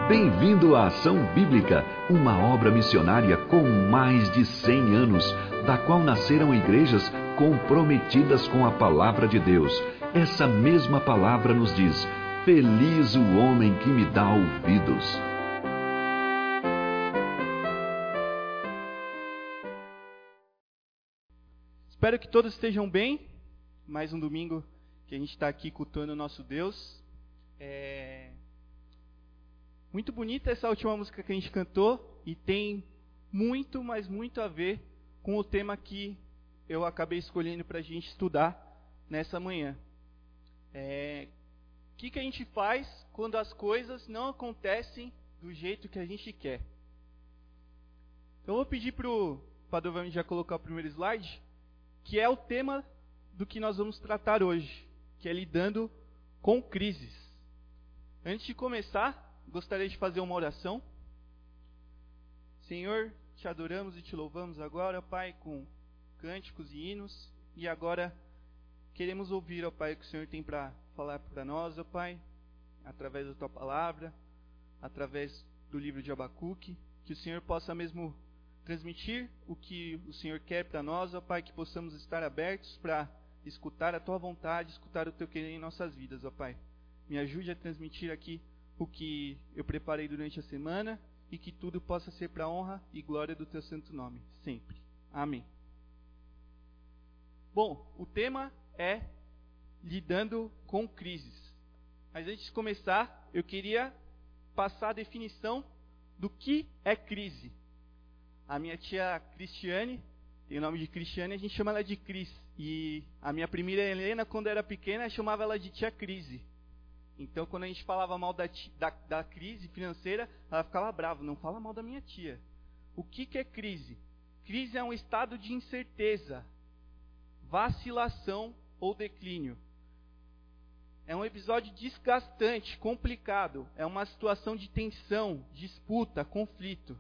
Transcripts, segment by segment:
Bem-vindo à Ação Bíblica, uma obra missionária com mais de 100 anos, da qual nasceram igrejas comprometidas com a palavra de Deus. Essa mesma palavra nos diz: feliz o homem que me dá ouvidos. Espero que todos estejam bem. Mais um domingo que a gente está aqui cultuando o nosso Deus. Muito bonita essa última música que a gente cantou e tem muito, mas muito a ver com o tema que eu acabei escolhendo para a gente estudar nessa manhã. O que a gente faz quando as coisas não acontecem do jeito que a gente quer? Então eu vou pedir para o Padovani já colocar o primeiro slide, que é o tema do que nós vamos tratar hoje, que é lidando com crises. Antes de começar, gostaria de fazer uma oração. Senhor, te adoramos e te louvamos agora, Pai, com cânticos e hinos. E agora queremos ouvir, ó Pai, o que o Senhor tem para falar para nós, ó Pai, através da Tua palavra, através do livro de Abacuque. Que o Senhor possa mesmo transmitir o que o Senhor quer para nós, ó Pai, que possamos estar abertos para escutar a Tua vontade, escutar o Teu querer em nossas vidas, ó Pai. Me ajude a transmitir aqui o que eu preparei durante a semana e que tudo possa ser para a honra e glória do Teu santo nome, sempre. Amém. Bom, o tema é lidando com crises. Mas antes de começar, eu queria passar a definição do que é crise. A minha tia Cristiane, tem o nome de Cristiane, a gente chama ela de Cris. E a minha primeira Helena, quando era pequena, chamava ela de tia Crise. Então, quando a gente falava mal da crise financeira, ela ficava brava. Não fala mal da minha tia. O que é crise? Crise é um estado de incerteza, vacilação ou declínio. É um episódio desgastante, complicado. É uma situação de tensão, disputa, conflito.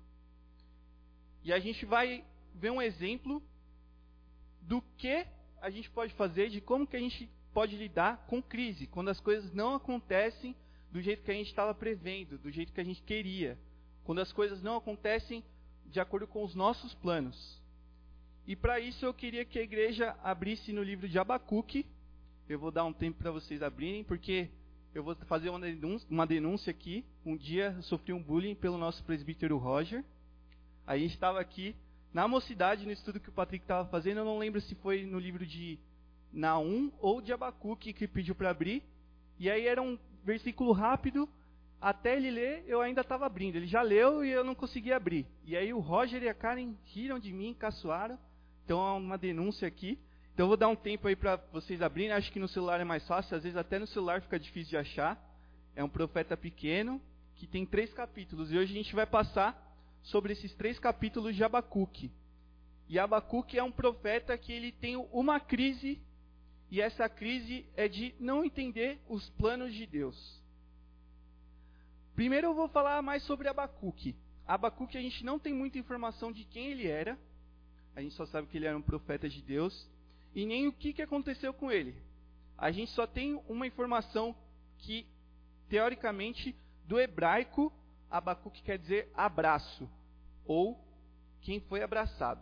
E a gente vai ver um exemplo do que a gente pode fazer, de como que a gente pode lidar com crise, quando as coisas não acontecem do jeito que a gente estava prevendo, do jeito que a gente queria, quando as coisas não acontecem de acordo com os nossos planos. E para isso eu queria que a igreja abrisse no livro de Abacuque. Eu vou dar um tempo para vocês abrirem, porque eu vou fazer uma denúncia aqui. Um dia eu sofri um bullying pelo nosso presbítero Roger. Aí a gente estava aqui na mocidade, no estudo que o Patrick estava fazendo. Eu não lembro se foi no livro de Naum ou de Abacuque que pediu para abrir, e aí era um versículo rápido, até ele ler eu ainda estava abrindo, ele já leu e eu não conseguia abrir, e aí o Roger e a Karen riram de mim, caçoaram, então há uma denúncia aqui, então eu vou dar um tempo aí para vocês abrirem. Acho que no celular é mais fácil, às vezes até no celular fica difícil de achar. É um profeta pequeno, que tem 3 capítulos, e hoje a gente vai passar sobre esses 3 capítulos de Abacuque. E Abacuque é um profeta que ele tem uma crise. E essa crise é de não entender os planos de Deus. Primeiro eu vou falar mais sobre Abacuque. Abacuque a gente não tem muita informação de quem ele era. A gente só sabe que ele era um profeta de Deus. E nem o que aconteceu com ele. A gente só tem uma informação que, teoricamente, do hebraico, Abacuque quer dizer abraço. Ou quem foi abraçado.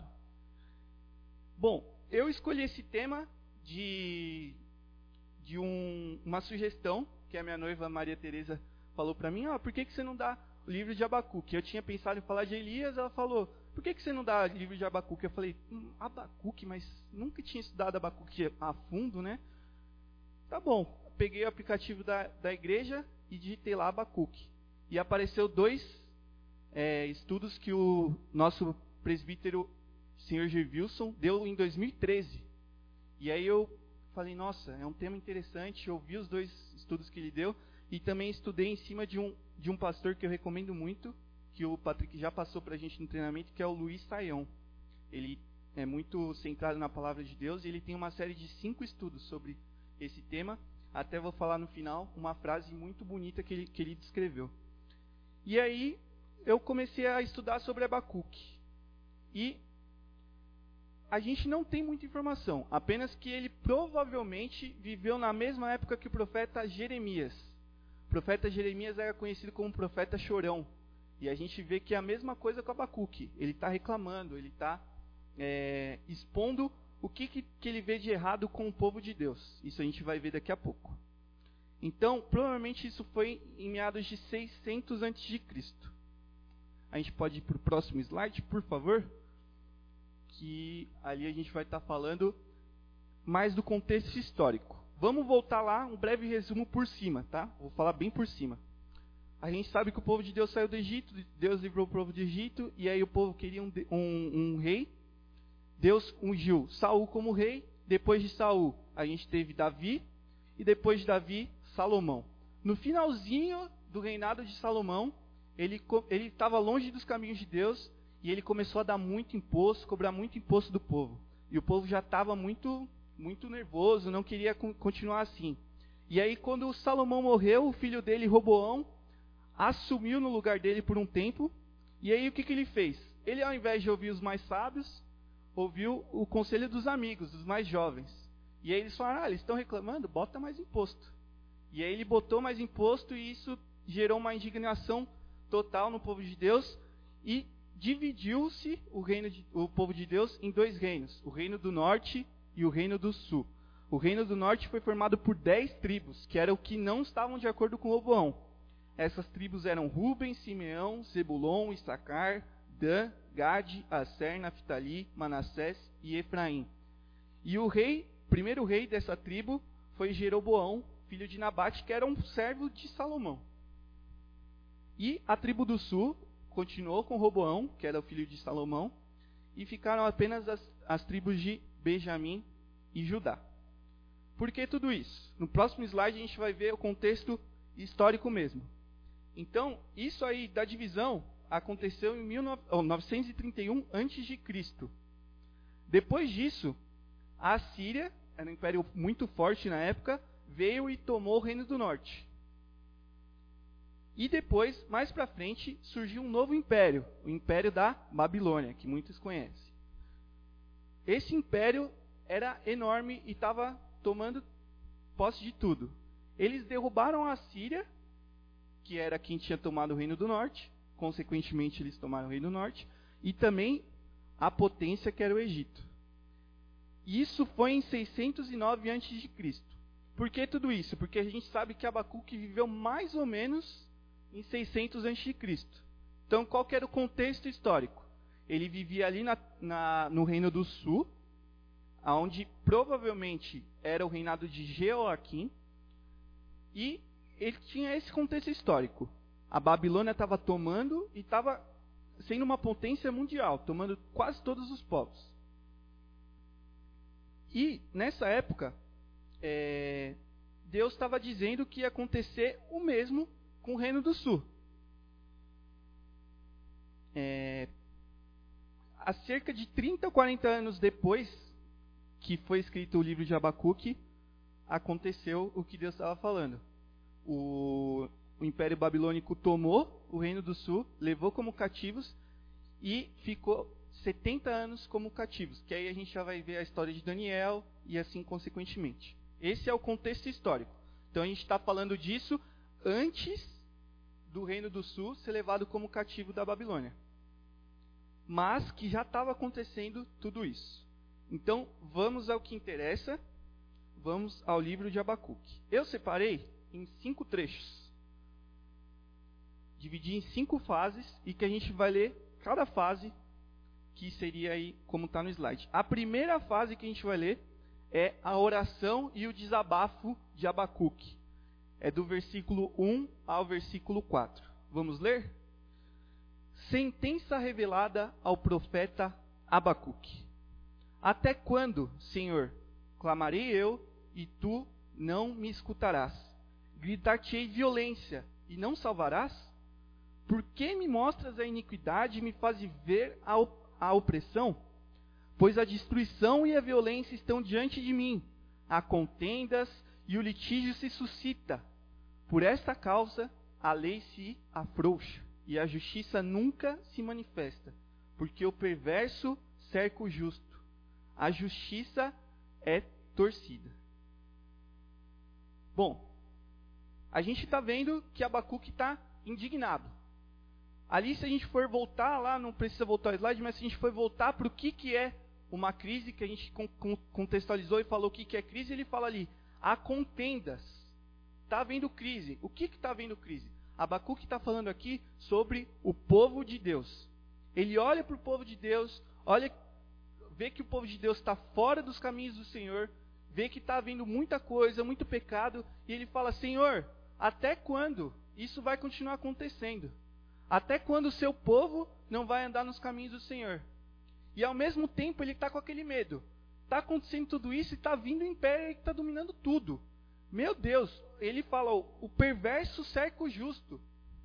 Bom, eu escolhi esse tema de uma sugestão que a minha noiva Maria Tereza falou para mim. Por que você não dá o livro de Abacuque? Eu tinha pensado em falar de Elias, ela falou, por que você não dá o livro de Abacuque? Eu falei, Abacuque, mas nunca tinha estudado Abacuque a fundo, né? Tá bom, peguei o aplicativo da igreja e digitei lá Abacuque. E apareceu 2 estudos que o nosso presbítero, Sr. G. Wilson, deu em 2013. E aí eu falei, nossa, é um tema interessante. Eu ouvi os 2 estudos que ele deu e também estudei em cima de um pastor que eu recomendo muito, que o Patrick já passou para a gente no treinamento, que é o Luiz Saião. Ele é muito centrado na palavra de Deus e ele tem uma série de 5 estudos sobre esse tema. Até vou falar no final uma frase muito bonita que ele descreveu. E aí eu comecei a estudar sobre Abacuque. E a gente não tem muita informação, apenas que ele provavelmente viveu na mesma época que o profeta Jeremias. profeta Jeremias era conhecido como profeta chorão. E a gente vê que é a mesma coisa com Abacuque. Ele está reclamando, ele está expondo o que ele vê de errado com o povo de Deus. Isso a gente vai ver daqui a pouco. Então, provavelmente isso foi em meados de 600 a.C. A gente pode ir para o próximo slide, por favor? Que ali a gente vai estar falando mais do contexto histórico. Vamos voltar lá, um breve resumo por cima, tá? Vou falar bem por cima. A gente sabe que o povo de Deus saiu do Egito, Deus livrou o povo do Egito, e aí o povo queria um rei. Deus ungiu Saul como rei. Depois de Saul, a gente teve Davi, e depois de Davi, Salomão. No finalzinho do reinado de Salomão, ele estava longe dos caminhos de Deus, e ele começou a dar muito imposto, cobrar muito imposto do povo. E o povo já estava muito nervoso, não queria continuar assim. E aí, quando Salomão morreu, o filho dele, Roboão, assumiu no lugar dele por um tempo. E aí, o que ele fez? Ele, ao invés de ouvir os mais sábios, ouviu o conselho dos amigos, dos mais jovens. E aí eles falaram, eles estão reclamando, bota mais imposto. E aí ele botou mais imposto, e isso gerou uma indignação total no povo de Deus, e dividiu-se o povo de Deus em dois reinos, o reino do norte e o reino do sul. O reino do norte foi formado por 10 tribos, que eram o que não estavam de acordo com Roboão. Essas tribos eram Ruben, Simeão, Zebulon, Issacar, Dan, Gade, Aser, Naftali, Manassés e Efraim. E o primeiro rei dessa tribo foi Jeroboão, filho de Nabate, que era um servo de Salomão. E a tribo do sul continuou com Roboão, que era o filho de Salomão, e ficaram apenas as tribos de Benjamim e Judá. Por que tudo isso? No próximo slide a gente vai ver o contexto histórico mesmo. Então, isso aí da divisão aconteceu em 931 a.C. Depois disso, a Síria, era um império muito forte na época, veio e tomou o Reino do Norte. E depois, mais para frente, surgiu um novo império, o Império da Babilônia, que muitos conhecem. Esse império era enorme e estava tomando posse de tudo. Eles derrubaram a Síria, que era quem tinha tomado o Reino do Norte, consequentemente eles tomaram o Reino do Norte, e também a potência que era o Egito. Isso foi em 609 a.C. Por que tudo isso? Porque a gente sabe que Abacuque viveu mais ou menos em 600 a.C. Então, qual que era o contexto histórico? Ele vivia ali no Reino do Sul, onde provavelmente era o reinado de Jeoaquim, e ele tinha esse contexto histórico. A Babilônia estava tomando e estava sendo uma potência mundial, tomando quase todos os povos. E, nessa época, Deus estava dizendo que ia acontecer o mesmo com o Reino do Sul. Há cerca de 30 ou 40 anos depois que foi escrito o livro de Abacuque, aconteceu o que Deus estava falando. O Império Babilônico tomou o Reino do Sul, levou como cativos e ficou 70 anos como cativos, que aí a gente já vai ver a história de Daniel e assim consequentemente. Esse é o contexto histórico. Então a gente está falando disso antes do Reino do Sul ser levado como cativo da Babilônia. Mas que já estava acontecendo tudo isso. Então vamos ao que interessa, vamos ao livro de Abacuque. Eu separei em 5 trechos. Dividi em 5 fases e que a gente vai ler cada fase, que seria aí como está no slide. A primeira fase que a gente vai ler é a oração e o desabafo de Abacuque. É do versículo 1 ao versículo 4. Vamos ler? Sentença revelada ao profeta Abacuque. Até quando, Senhor, clamarei eu e tu não me escutarás? Gritar-te-ei violência e não salvarás? Por que me mostras a iniquidade e me fazes ver a opressão? Pois a destruição e a violência estão diante de mim, há contendas e o litígio se suscita. Por esta causa a lei se afrouxa e a justiça nunca se manifesta, porque o perverso cerca o justo, a justiça é torcida. Bom, a gente está vendo que Abacuque está indignado. Ali, se a gente for voltar lá, não precisa voltar ao slide, mas se a gente for voltar para o que é uma crise, que a gente contextualizou e falou o que é crise, ele fala ali, há contendas. Está havendo crise. O que está havendo crise? Abacuque está falando aqui sobre o povo de Deus. Ele olha para o povo de Deus, vê que o povo de Deus está fora dos caminhos do Senhor, vê que está havendo muita coisa, muito pecado, e ele fala, Senhor, até quando isso vai continuar acontecendo? Até quando o seu povo não vai andar nos caminhos do Senhor? E ao mesmo tempo ele está com aquele medo. Está acontecendo tudo isso e está vindo o império que está dominando tudo. Meu Deus, ele fala, o perverso cerca o justo.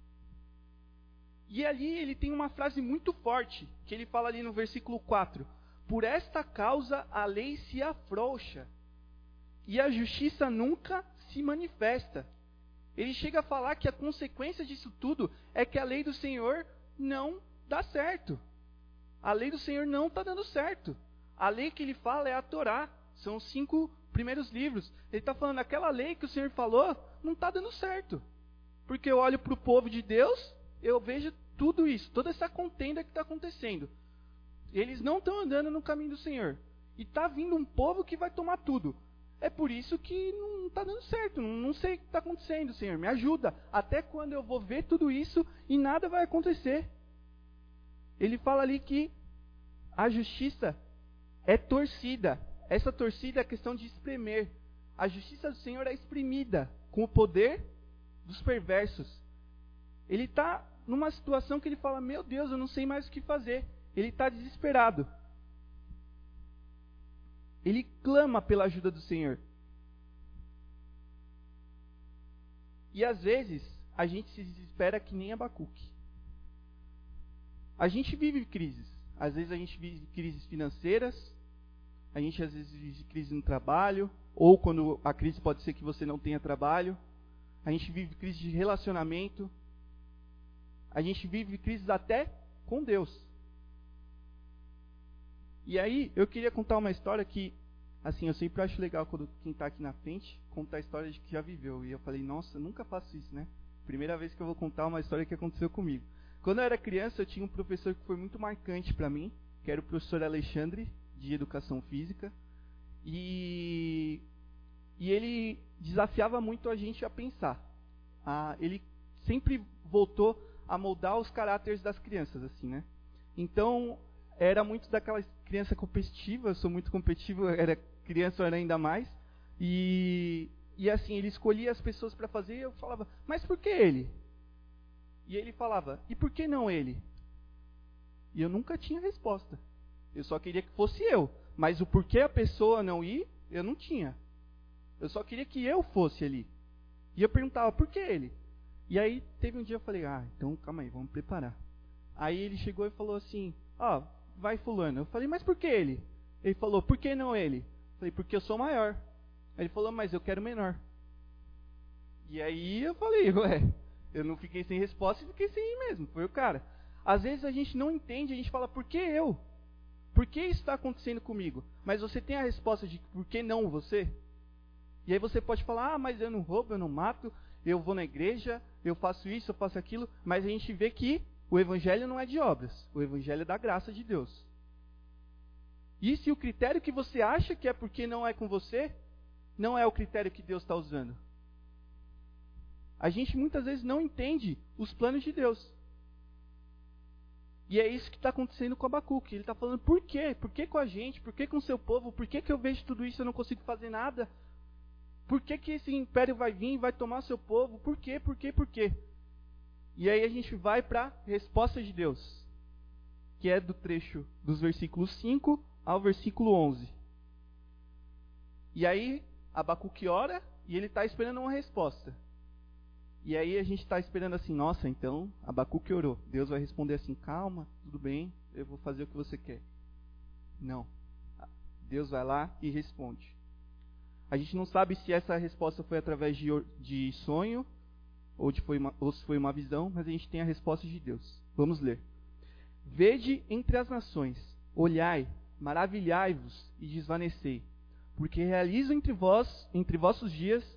E ali ele tem uma frase muito forte, que ele fala ali no versículo 4. Por esta causa a lei se afrouxa, e a justiça nunca se manifesta. Ele chega a falar que a consequência disso tudo é que a lei do Senhor não dá certo. A lei do Senhor não está dando certo. A lei que ele fala é a Torá. São os 5 primeiros livros. Ele está falando, aquela lei que o Senhor falou não está dando certo. Porque eu olho para o povo de Deus, eu vejo tudo isso, toda essa contenda que está acontecendo. Eles não estão andando no caminho do Senhor. E está vindo um povo que vai tomar tudo. É por isso que não está dando certo. Não sei o que está acontecendo, Senhor. Me ajuda. Até quando eu vou ver tudo isso e nada vai acontecer? Ele fala ali que a justiça é torcida. Essa torcida é a questão de espremer. A justiça do Senhor é exprimida com o poder dos perversos. Ele está numa situação que ele fala, meu Deus, eu não sei mais o que fazer. Ele está desesperado. Ele clama pela ajuda do Senhor. E às vezes, a gente se desespera que nem Abacuque. A gente vive crises. Às vezes a gente vive crises financeiras. A gente às vezes vive crise no trabalho. Ou quando a crise pode ser que você não tenha trabalho. A gente vive crise de relacionamento. A gente vive crises até com Deus. E aí, eu queria contar uma história que, assim, eu sempre acho legal quando quem está aqui na frente contar a história de que já viveu. E eu falei, nossa, eu nunca faço isso, né? Primeira vez que eu vou contar uma história que aconteceu comigo. Quando eu era criança, eu tinha um professor que foi muito marcante para mim, que era o professor Alexandre, de Educação Física. E ele desafiava muito a gente a pensar. Ele sempre voltou a moldar os caráteres das crianças, assim, né? Então, era muito daquela criança competitiva, eu sou muito competitivo, era criança, eu era ainda mais. E assim, ele escolhia as pessoas para fazer e eu falava, mas por que ele? E ele falava, e por que não ele? E eu nunca tinha resposta. Eu só queria que fosse eu. Mas o porquê a pessoa não ir, eu não tinha. Eu só queria que eu fosse ali. E eu perguntava, por que ele? E aí, teve um dia eu falei, então calma aí, vamos preparar. Aí ele chegou e falou assim, vai fulano. Eu falei, mas por que ele? Ele falou, por que não ele? Eu falei, porque eu sou maior. Aí ele falou, mas eu quero menor. E aí eu falei, eu não fiquei sem resposta e fiquei sem ir mesmo, foi o cara. Às vezes a gente não entende, a gente fala, por que eu? Por que isso está acontecendo comigo? Mas você tem a resposta de por que não você? E aí você pode falar, mas eu não roubo, eu não mato, eu vou na igreja, eu faço isso, eu faço aquilo. Mas a gente vê que o evangelho não é de obras, o evangelho é da graça de Deus. E se o critério que você acha que é porque não é com você, não é o critério que Deus está usando? A gente muitas vezes não entende os planos de Deus. E é isso que está acontecendo com Abacuque. Ele está falando, por quê? Por que com a gente? Por que com o seu povo? Por que eu vejo tudo isso e eu não consigo fazer nada? Por que esse império vai vir e vai tomar seu povo? Por quê? Por quê? Por quê? E aí a gente vai para a resposta de Deus, que é do trecho dos versículos 5 ao versículo 11. E aí Abacuque ora e ele está esperando uma resposta. E aí a gente está esperando assim, nossa, então Abacuque orou. Deus vai responder assim, calma, tudo bem, eu vou fazer o que você quer. Não. Deus vai lá e responde. A gente não sabe se essa resposta foi através de sonho ou se foi uma visão, mas a gente tem a resposta de Deus. Vamos ler. Vede entre as nações, olhai, maravilhai-vos e desvanecei, porque realizo entre vossos dias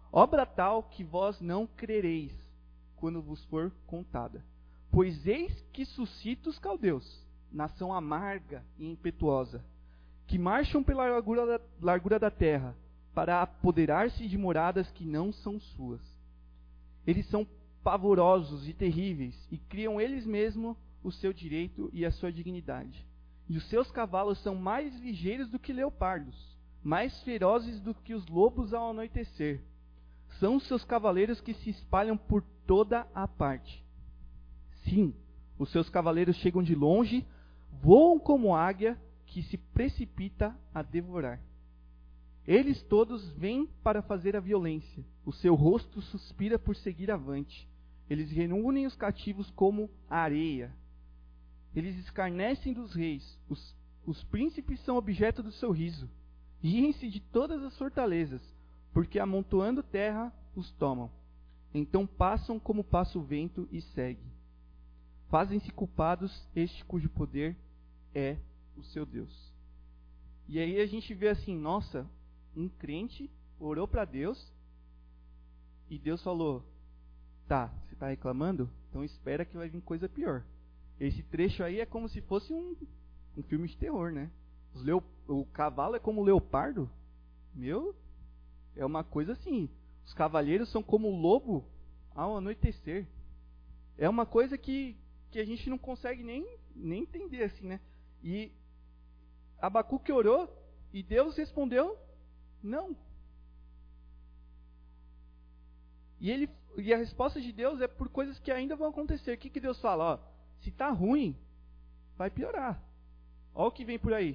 obra tal que vós não crereis, quando vos for contada. Pois eis que suscita os caldeus, nação amarga e impetuosa, que marcham pela largura da terra, para apoderar-se de moradas que não são suas. Eles são pavorosos e terríveis, e criam eles mesmos o seu direito e a sua dignidade. E os seus cavalos são mais ligeiros do que leopardos, mais ferozes do que os lobos ao anoitecer. São os seus cavaleiros que se espalham por toda a parte. Sim, os seus cavaleiros chegam de longe, voam como águia que se precipita a devorar. Eles todos vêm para fazer a violência. O seu rosto suspira por seguir avante. Eles reúnem os cativos como a areia. Eles escarnecem dos reis. Os príncipes são objeto do seu riso. Riem-se de todas as fortalezas, porque amontoando terra os tomam. Então passam como passa o vento e segue. Fazem-se culpados este cujo poder é o seu Deus. E aí a gente vê assim, nossa, um crente orou para Deus e Deus falou, tá, você está reclamando? Então espera que vai vir coisa pior. Esse trecho aí é como se fosse um filme de terror, né? O cavalo é como o leopardo? É uma coisa assim. Os cavaleiros são como o lobo ao anoitecer. É uma coisa que a gente não consegue nem entender assim, né? E Abacuque orou e Deus respondeu não. E a resposta de Deus é por coisas que ainda vão acontecer. O que Deus fala? Ó, se está ruim, vai piorar. Olha o que vem por aí.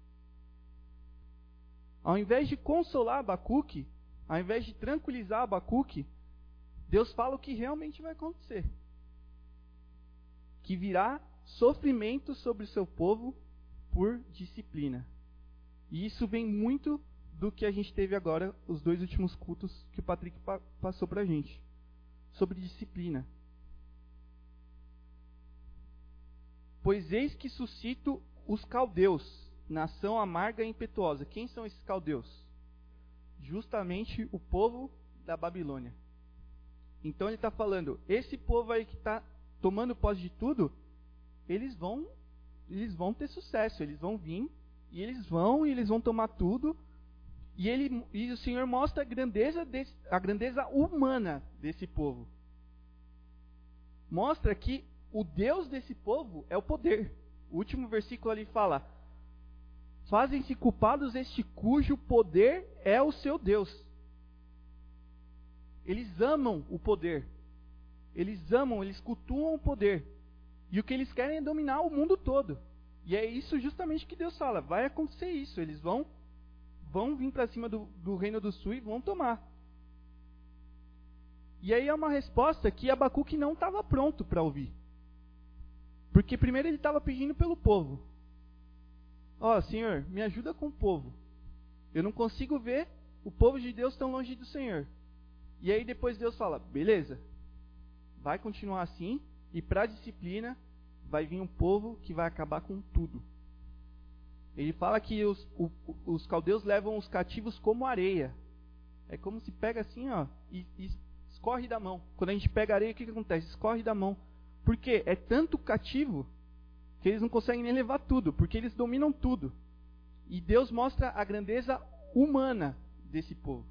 Ao invés de consolar Abacuque, ao invés de tranquilizar Abacuque, Deus fala o que realmente vai acontecer. Que virá sofrimento sobre o seu povo por disciplina. E isso vem muito do que a gente teve agora, os 2 últimos cultos que o Patrick passou pra gente. Sobre disciplina. Pois eis que suscito os caldeus, nação amarga e impetuosa. Quem são esses caldeus? Justamente o povo da Babilônia. Então ele está falando, esse povo aí que está tomando posse de tudo, eles vão ter sucesso, eles vão vir, e eles vão tomar tudo, e o Senhor mostra a grandeza humana desse povo. Mostra que o Deus desse povo é o poder. O último versículo ali fala, fazem-se culpados este cujo poder é o seu Deus. Eles amam o poder. Eles cultuam o poder. E o que eles querem é dominar o mundo todo. E é isso justamente que Deus fala. Vai acontecer isso. Eles vão vir para cima do reino do sul e vão tomar. E aí é uma resposta que Abacuque não estava pronto para ouvir. Porque primeiro ele estava pedindo pelo povo. Ó, Senhor, me ajuda com o povo. Eu não consigo ver o povo de Deus tão longe do Senhor. E aí depois Deus fala, beleza, vai continuar assim, e para a disciplina vai vir um povo que vai acabar com tudo. Ele fala que os caldeus levam os cativos como areia. É como se pega assim, ó, e escorre da mão. Quando a gente pega areia, o que acontece? Escorre da mão. Por quê? É tanto cativo que eles não conseguem nem levar tudo, porque eles dominam tudo. E Deus mostra a grandeza humana desse povo.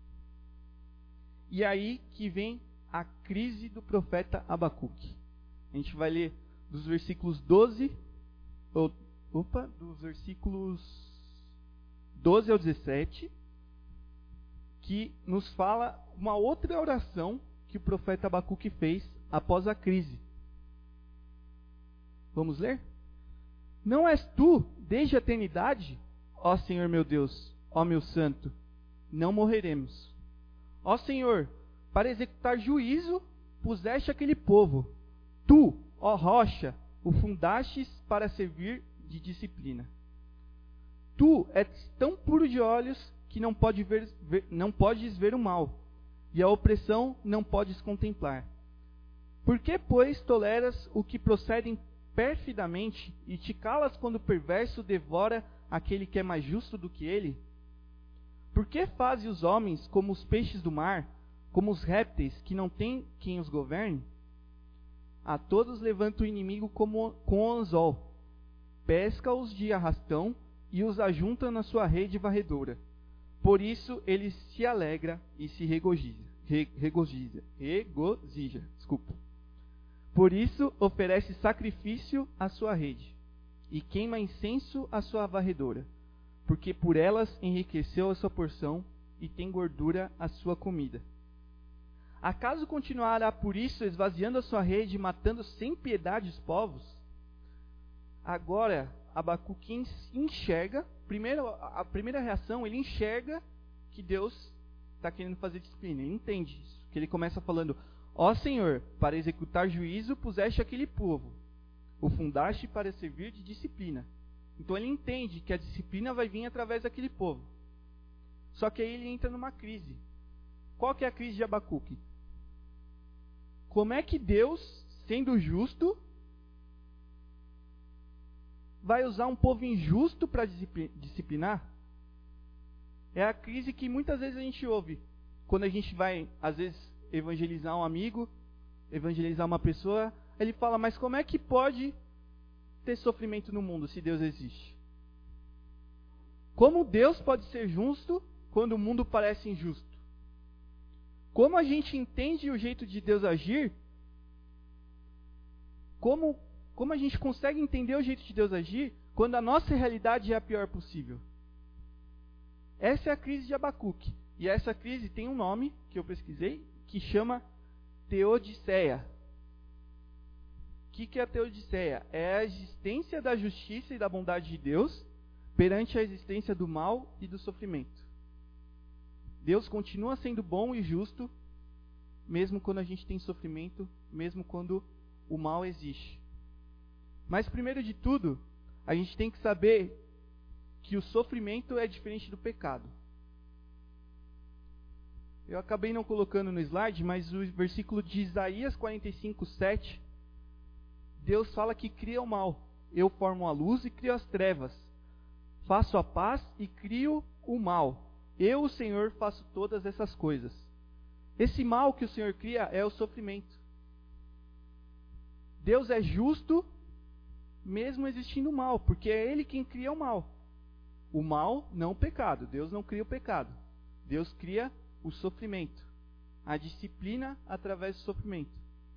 E aí que vem a crise do profeta Abacuque. A gente vai ler dos versículos 12 ao 17, que nos fala uma outra oração que o profeta Abacuque fez após a crise. Vamos ler? Não és tu, desde a eternidade, ó Senhor meu Deus, ó meu santo, não morreremos. Ó Senhor, para executar juízo, puseste aquele povo. Tu, ó rocha, o fundastes para servir de disciplina. Tu és tão puro de olhos que não podes ver o mal, e a opressão não podes contemplar. Por que, pois, toleras o que procedem perfidamente e te calas quando o perverso devora aquele que é mais justo do que ele? Por que fazem os homens como os peixes do mar, como os répteis que não têm quem os governe? A todos levanta o inimigo com o anzol, pesca-os de arrastão e os ajunta na sua rede varredora. Por isso ele se alegra e se regozija. Por isso oferece sacrifício à sua rede e queima incenso à sua varredora, porque por elas enriqueceu a sua porção e tem gordura a sua comida. Acaso continuará por isso esvaziando a sua rede e matando sem piedade os povos? Agora Abacuque enxerga, a primeira reação, ele enxerga que Deus está querendo fazer disciplina, ele entende isso, que ele começa falando: ó Senhor, para executar juízo puseste aquele povo, o fundaste para servir de disciplina. Então ele entende que a disciplina vai vir através daquele povo. Só que aí ele entra numa crise. Qual que é a crise de Abacuque? Como é que Deus, sendo justo, vai usar um povo injusto para disciplinar? É a crise que muitas vezes a gente ouve quando a gente vai, às vezes, evangelizar um amigo, evangelizar uma pessoa. Ele fala: mas como é que pode ter sofrimento no mundo se Deus existe? Como Deus pode ser justo quando o mundo parece injusto? Como a gente entende o jeito de Deus agir? Como a gente consegue entender o jeito de Deus agir quando a nossa realidade é a pior possível? Essa é a crise de Abacuque. E essa crise tem um nome que eu pesquisei, que chama Teodiceia. O que é a Teodiceia? É a existência da justiça e da bondade de Deus perante a existência do mal e do sofrimento. Deus continua sendo bom e justo, mesmo quando a gente tem sofrimento, mesmo quando o mal existe. Mas primeiro de tudo, a gente tem que saber que o sofrimento é diferente do pecado. Eu acabei não colocando no slide, mas o versículo de Isaías 45:7, Deus fala que cria o mal. Eu formo a luz e crio as trevas. Faço a paz e crio o mal. Eu, o Senhor, faço todas essas coisas. Esse mal que o Senhor cria é o sofrimento. Deus é justo, mesmo existindo o mal, porque é Ele quem cria o mal. O mal, não o pecado. Deus não cria o pecado. Deus cria o sofrimento. A disciplina através do sofrimento.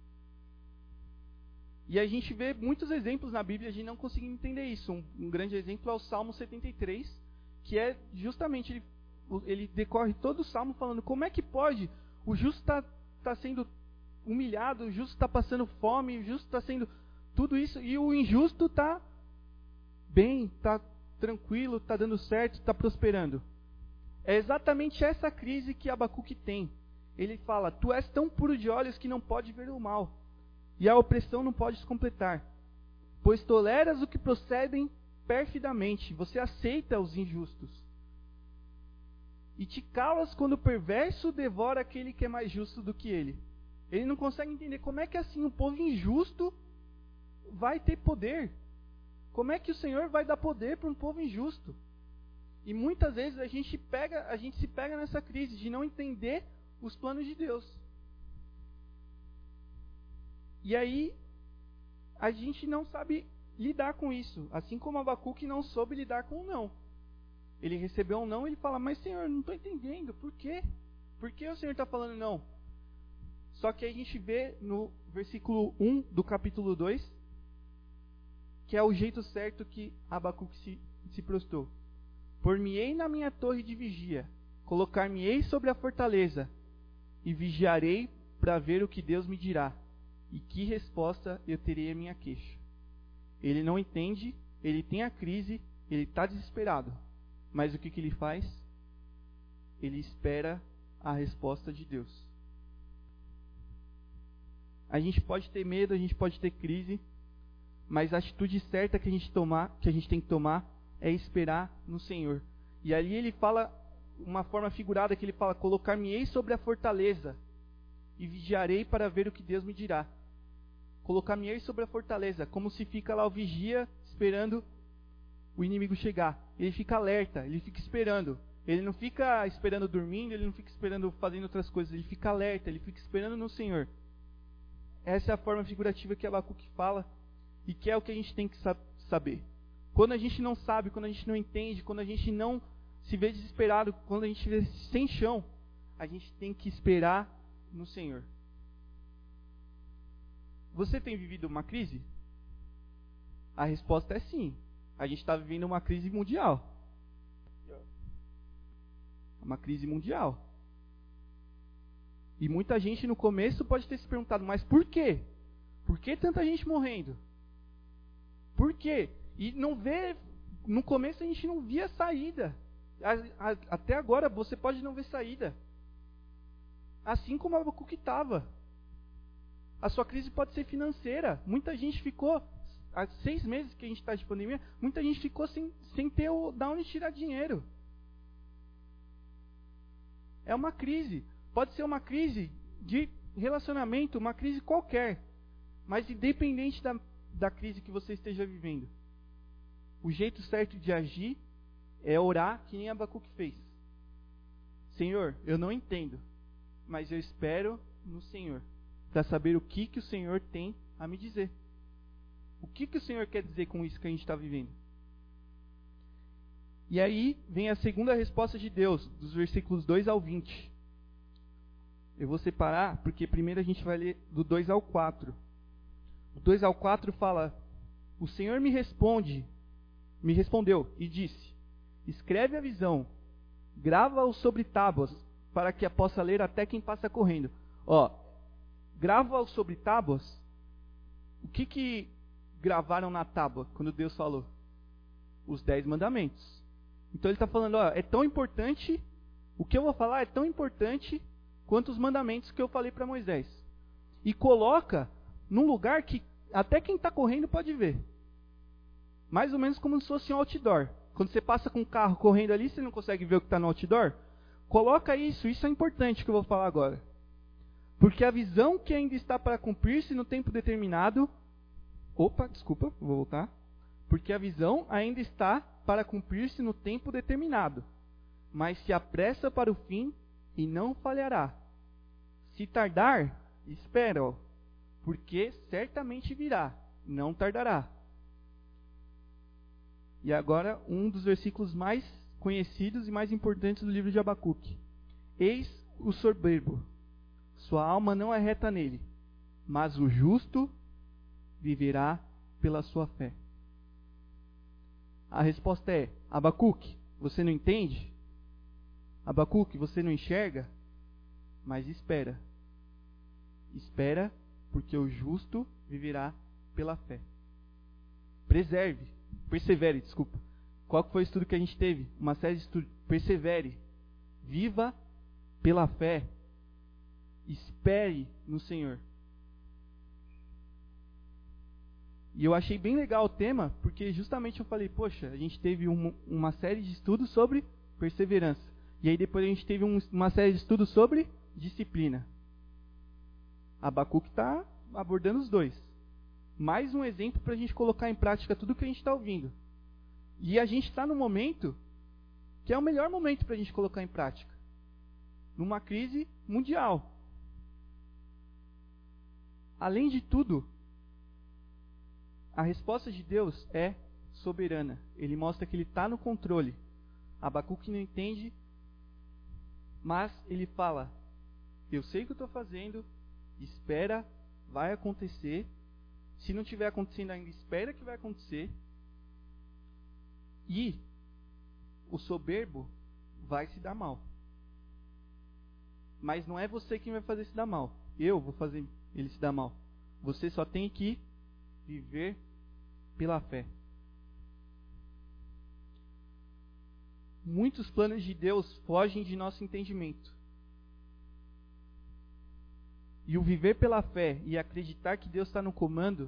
E a gente vê muitos exemplos na Bíblia de não conseguir entender isso. Um grande exemplo é o Salmo 73, que é justamente, ele decorre todo o Salmo falando como é que pode, o justo está sendo humilhado, o justo está passando fome, o justo está sendo tudo isso, e o injusto está bem, está tranquilo, está dando certo, está prosperando. É exatamente essa crise que Abacuque tem. Ele fala: tu és tão puro de olhos que não pode ver o mal, e a opressão não podes completar, pois toleras o que procedem perfidamente, você aceita os injustos, e te calas quando o perverso devora aquele que é mais justo do que ele. Ele não consegue entender como é que assim um povo injusto vai ter poder. Como é que o Senhor vai dar poder para um povo injusto? E muitas vezes a gente se pega nessa crise de não entender os planos de Deus. E aí a gente não sabe lidar com isso, assim como Abacuque não soube lidar com o não. Ele recebeu um não e ele fala: mas Senhor, não estou entendendo, por quê? Por que o Senhor está falando não? Só que a gente vê no versículo 1 do capítulo 2, que é o jeito certo que Abacuque se prostrou. Por-me-ei na minha torre de vigia, colocar-me-ei sobre a fortaleza, e vigiarei para ver o que Deus me dirá, e que resposta eu terei à minha queixa. Ele não entende, ele tem a crise, ele está desesperado. Mas o que ele faz? Ele espera a resposta de Deus. A gente pode ter medo, a gente pode ter crise, mas a atitude certa que a gente tem que tomar é esperar no Senhor. E ali ele fala, uma forma figurada que ele fala: colocar-me-ei sobre a fortaleza e vigiarei para ver o que Deus me dirá. Colocar-me-ei sobre a fortaleza, como se fica lá o vigia esperando o inimigo chegar. Ele fica alerta, ele fica esperando. Ele não fica esperando dormindo, ele não fica esperando fazendo outras coisas, ele fica alerta, ele fica esperando no Senhor. Essa é a forma figurativa que Abacuque fala e que é o que a gente tem que saber. Quando a gente não sabe, quando a gente não entende, quando a gente não se vê desesperado, quando a gente se vê sem chão, a gente tem que esperar no Senhor. Você tem vivido uma crise? A resposta é sim. A gente está vivendo uma crise mundial. Uma crise mundial. E muita gente no começo pode ter se perguntado, mas por quê? Por que tanta gente morrendo? Por quê? E não vê, no começo a gente não via saída. Até agora você pode não ver saída. Assim como a Abacuque estava. A sua crise pode ser financeira. Muita gente ficou, há 6 meses que a gente está de pandemia, muita gente ficou sem ter de onde tirar dinheiro. É uma crise. Pode ser uma crise de relacionamento, uma crise qualquer. Mas independente da crise que você esteja vivendo, o jeito certo de agir é orar que nem Abacuque fez. Senhor, eu não entendo, mas eu espero no Senhor para saber o que o Senhor tem a me dizer. O que o Senhor quer dizer com isso que a gente está vivendo? E aí vem a segunda resposta de Deus, dos versículos 2 ao 20. Eu vou separar, porque primeiro a gente vai ler do 2 ao 4. O 2 ao 4 fala: o Senhor me respondeu e disse: escreve a visão, grava-o sobre tábuas, para que a possa ler até quem passa correndo. Grava-o sobre tábuas. O que gravaram na tábua quando Deus falou? Os 10 mandamentos. Então ele está falando, é tão importante, o que eu vou falar é tão importante quanto os mandamentos que eu falei para Moisés. E coloca num lugar que até quem está correndo pode ver. Mais ou menos como se fosse um outdoor. Quando você passa com um carro correndo ali, você não consegue ver o que está no outdoor? Coloca isso é importante que eu vou falar agora. Porque a visão que ainda está para cumprir-se no tempo determinado... vou voltar. Porque a visão ainda está para cumprir-se no tempo determinado, mas se apressa para o fim e não falhará. Se tardar, espera-o, porque certamente virá, não tardará. E agora um dos versículos mais conhecidos e mais importantes do livro de Abacuque. Eis o soberbo, sua alma não é reta nele, mas o justo viverá pela sua fé. A resposta é: Abacuque, você não entende? Abacuque, você não enxerga? Mas espera. Espera, porque o justo viverá pela fé. Persevere. Qual foi o estudo que a gente teve? Uma série de estudos. Persevere. Viva pela fé. Espere no Senhor. E eu achei bem legal o tema, porque justamente eu falei, poxa, a gente teve uma série de estudos sobre perseverança. E aí depois a gente teve uma série de estudos sobre disciplina. Abacuque está abordando os dois. Mais um exemplo para a gente colocar em prática tudo que a gente está ouvindo. E a gente está no momento que é o melhor momento para a gente colocar em prática. Numa crise mundial. Além de tudo, a resposta de Deus é soberana. Ele mostra que ele está no controle. Abacuque não entende, mas ele fala: eu sei o que eu estou fazendo, espera, vai acontecer. Se não estiver acontecendo ainda, espera que vai acontecer. E o soberbo vai se dar mal. Mas não é você quem vai fazer se dar mal. Eu vou fazer ele se dar mal. Você só tem que viver pela fé. Muitos planos de Deus fogem de nosso entendimento. E o viver pela fé e acreditar que Deus está no comando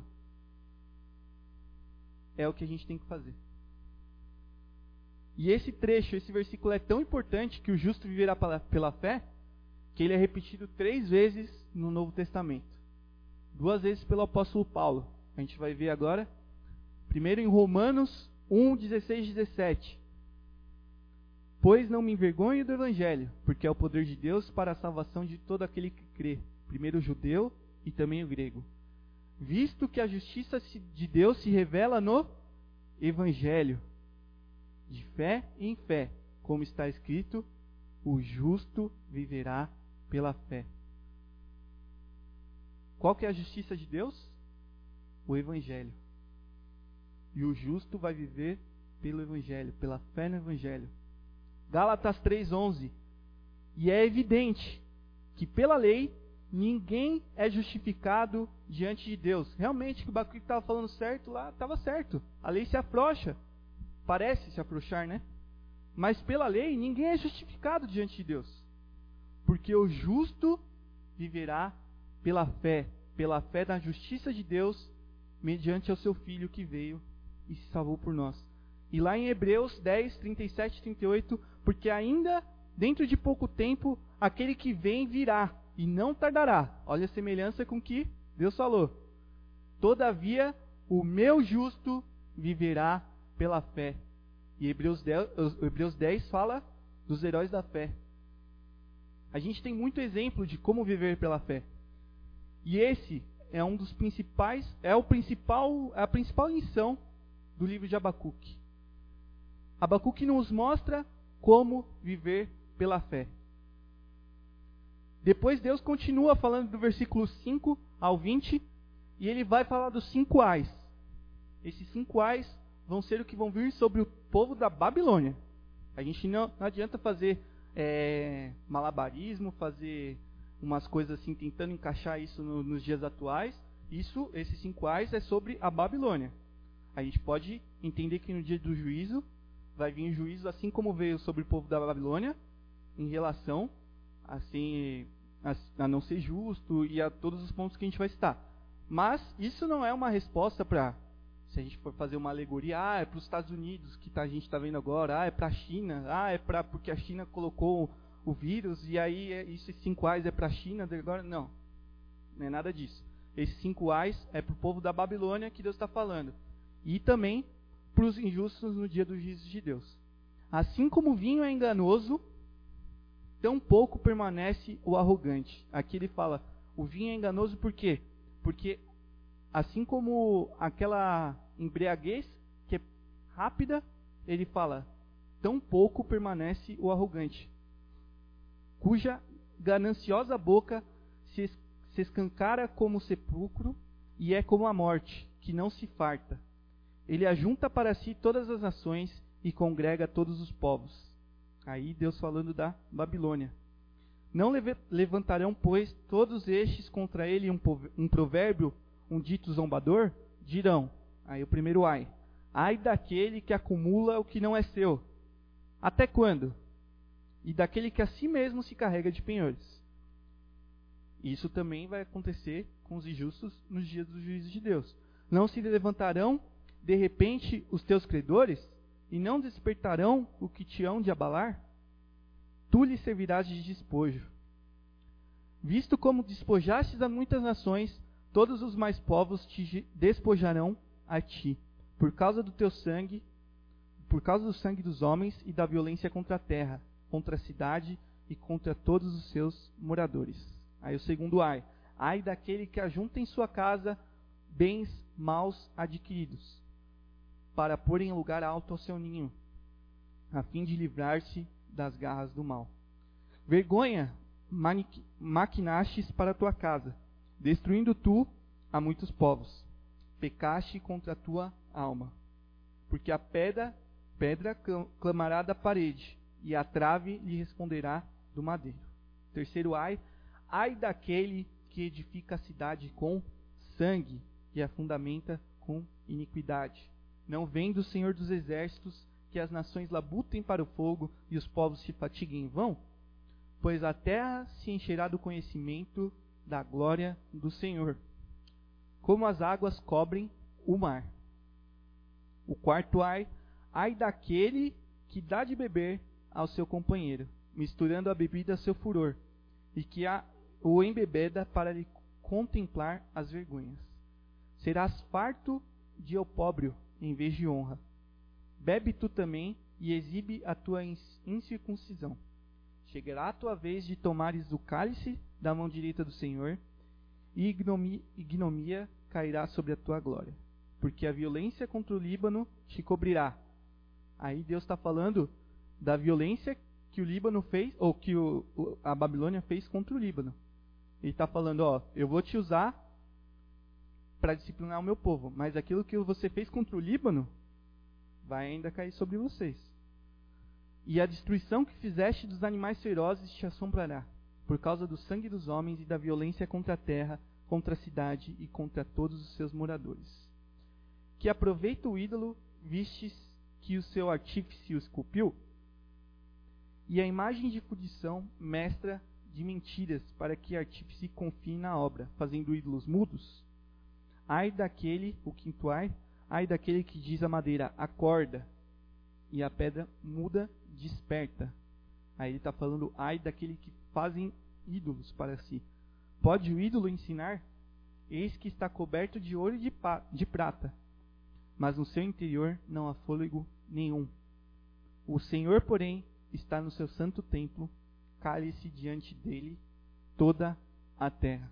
é o que a gente tem que fazer. E esse trecho, esse versículo é tão importante, que o justo viverá pela fé, que ele é repetido 3 vezes no Novo Testamento. 2 vezes pelo apóstolo Paulo. A gente vai ver agora. Primeiro em Romanos 1, 16 e 17. Pois não me envergonho do Evangelho, porque é o poder de Deus para a salvação de todo aquele que crê, primeiro o judeu e também o grego. Visto que a justiça de Deus se revela no Evangelho, de fé em fé, como está escrito, o justo viverá pela fé. Qual que é a justiça de Deus? O Evangelho. E o justo vai viver pelo Evangelho, pela fé no Evangelho. Gálatas 3:11. E é evidente que pela lei ninguém é justificado diante de Deus. Realmente, que o Abacuque estava falando certo lá, estava certo. A lei se afrouxa. Parece se afrouxar, né? Mas pela lei ninguém é justificado diante de Deus. Porque o justo viverá pela fé na justiça de Deus, mediante ao seu Filho que veio e se salvou por nós. E lá em Hebreus 10, 37 e 38, porque ainda dentro de pouco tempo, aquele que vem virá, e não tardará. Olha a semelhança com que Deus falou. Todavia, o meu justo viverá pela fé. E Hebreus 10 fala dos heróis da fé. A gente tem muito exemplo de como viver pela fé. E esse é um dos principais, é a principal lição do livro de Abacuque. Abacuque nos mostra como viver pela fé. Depois Deus continua falando do versículo 5 ao 20, e ele vai falar dos 5 ais. Esses 5 ais vão ser o que vão vir sobre o povo da Babilônia. A gente não adianta fazer malabarismo, fazer umas coisas assim, tentando encaixar isso nos dias atuais. Esses 5 ais é sobre a Babilônia. A gente pode entender que no dia do juízo, vai vir juízo assim como veio sobre o povo da Babilônia, em relação assim, a não ser justo e a todos os pontos que a gente vai citar. Mas isso não é uma resposta para, se a gente for fazer uma alegoria, é para os Estados Unidos que a gente está vendo agora, é para a China, porque a China colocou o vírus e aí esses 5 ais é para a China agora. Não é nada disso. Esses 5 ais é para o povo da Babilônia que Deus está falando. E também para os injustos no dia do juízo de Deus. Assim como o vinho é enganoso, tão pouco permanece o arrogante. Aqui ele fala, o vinho é enganoso por quê? Porque assim como aquela embriaguez que é rápida, ele fala, tão pouco permanece o arrogante, cuja gananciosa boca se escancara como o sepulcro e é como a morte, que não se farta. Ele ajunta para si todas as nações e congrega todos os povos. Aí Deus falando da Babilônia. Não levantarão, pois, todos estes contra ele um provérbio, um dito zombador? Dirão, aí o primeiro ai daquele que acumula o que não é seu. Até quando? E daquele que a si mesmo se carrega de penhores. Isso também vai acontecer com os injustos nos dias do juízo de Deus. Não se levantarão de repente os teus credores, e não despertarão o que te hão de abalar? Tu lhes servirás de despojo. Visto como despojastes a muitas nações, todos os mais povos te despojarão a ti, por causa do teu sangue, por causa do sangue dos homens e da violência contra a terra, contra a cidade e contra todos os seus moradores. Aí o segundo ai daquele que ajunta em sua casa bens maus adquiridos, para pôr em lugar alto ao seu ninho, a fim de livrar-se das garras do mal. Vergonha maquinastes para a tua casa, destruindo tu a muitos povos. Pecaste contra a tua alma, porque a pedra clamará da parede, e a trave lhe responderá do madeiro. Terceiro ai daquele que edifica a cidade com sangue e a fundamenta com iniquidade. Não vendo o Senhor dos Exércitos que as nações labutem para o fogo e os povos se fatiguem em vão? Pois a terra se encherá do conhecimento da glória do Senhor, como as águas cobrem o mar. O quarto ai daquele que dá de beber ao seu companheiro, misturando a bebida a seu furor, e que o embebeda para lhe contemplar as vergonhas. Serás farto de opróbrio em vez de honra. Bebe tu também e exibe a tua incircuncisão. Chegará a tua vez de tomares o cálice da mão direita do Senhor, e ignomia cairá sobre a tua glória, porque a violência contra o Líbano te cobrirá. Aí Deus está falando da violência que o Líbano fez, ou que a Babilônia fez contra o Líbano. Ele está falando, eu vou te usar para disciplinar o meu povo, mas aquilo que você fez contra o Líbano vai ainda cair sobre vocês. E a destruição que fizeste dos animais ferozes te assombrará, por causa do sangue dos homens e da violência contra a terra, contra a cidade e contra todos os seus moradores. Que aproveita o ídolo, vistes que o seu artífice o esculpiu? E a imagem de fundição, mestra de mentiras, para que artífice confie na obra, fazendo ídolos mudos? Ai daquele, o quinto ai daquele que diz à madeira, acorda, e a pedra muda, desperta. Aí ele está falando, ai daquele que fazem ídolos para si. Pode o ídolo ensinar? Eis que está coberto de ouro e de prata, mas no seu interior não há fôlego nenhum. O Senhor, porém, está no seu santo templo, cale-se diante dele toda a terra.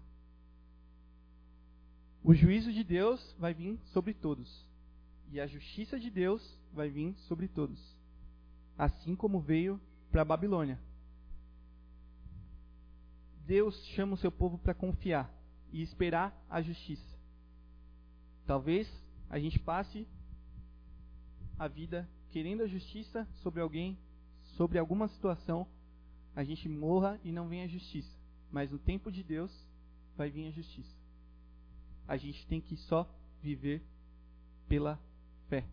O juízo de Deus vai vir sobre todos, e a justiça de Deus vai vir sobre todos, assim como veio para a Babilônia. Deus chama o seu povo para confiar e esperar a justiça. Talvez a gente passe a vida querendo a justiça sobre alguém, sobre alguma situação, a gente morra e não venha a justiça. Mas no tempo de Deus vai vir a justiça. A gente tem que só viver pela fé.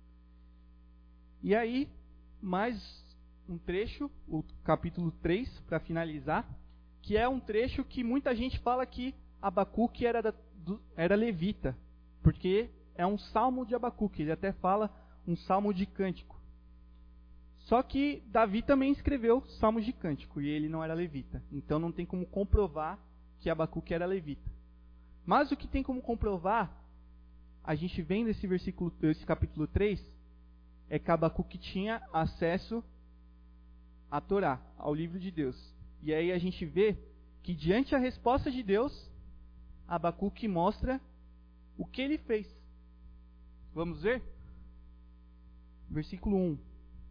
E aí, mais um trecho, o capítulo 3, para finalizar, que é um trecho que muita gente fala que Abacuque era levita, porque é um salmo de Abacuque, ele até fala um salmo de cântico. Só que Davi também escreveu salmos de cântico, e ele não era levita, então não tem como comprovar que Abacuque era levita. Mas o que tem como comprovar, a gente vem desse capítulo 3, é que Abacuque tinha acesso à Torá, ao livro de Deus. E aí a gente vê que diante da resposta de Deus, Abacuque mostra o que ele fez. Vamos ver? Versículo 1.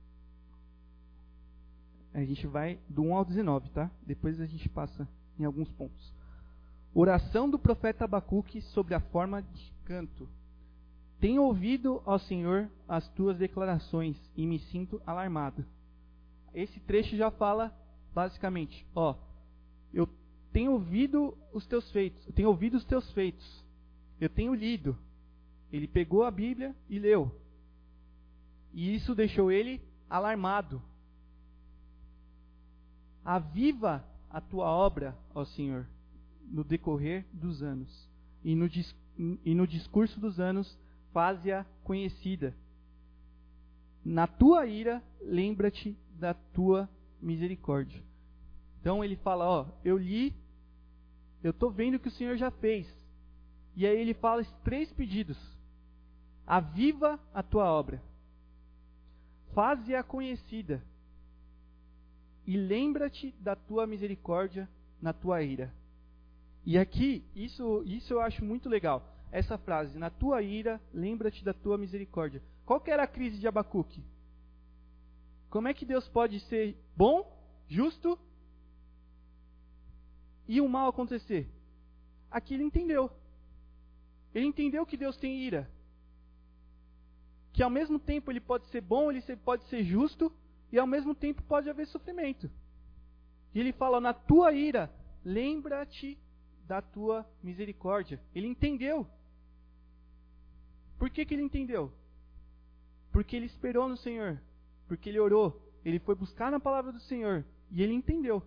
A gente vai do 1 ao 19, tá? Depois a gente passa em alguns pontos. Oração do profeta Abacuque sobre a forma de canto. Tenho ouvido, ó Senhor, as tuas declarações e me sinto alarmado. Esse trecho já fala basicamente, eu tenho ouvido os teus feitos, eu tenho lido. Ele pegou a Bíblia e leu. E isso deixou ele alarmado. Aviva a tua obra, ó Senhor, no decorrer dos anos, e no discurso dos anos, faze-a conhecida. Na tua ira, lembra-te da tua misericórdia. Então ele fala, eu li, eu estou vendo o que o Senhor já fez. E aí ele fala esses 3 pedidos. Aviva a tua obra, faze-a conhecida, e lembra-te da tua misericórdia na tua ira. E aqui, isso eu acho muito legal. Essa frase, na tua ira, lembra-te da tua misericórdia. Qual que era a crise de Abacuque? Como é que Deus pode ser bom, justo, e o mal acontecer? Aqui ele entendeu. Ele entendeu que Deus tem ira. Que ao mesmo tempo ele pode ser bom, ele pode ser justo, e ao mesmo tempo pode haver sofrimento. E ele fala, na tua ira, lembra-te da tua misericórdia. Ele entendeu. Por que ele entendeu? Porque ele esperou no Senhor. Porque ele orou. Ele foi buscar na palavra do Senhor. E ele entendeu.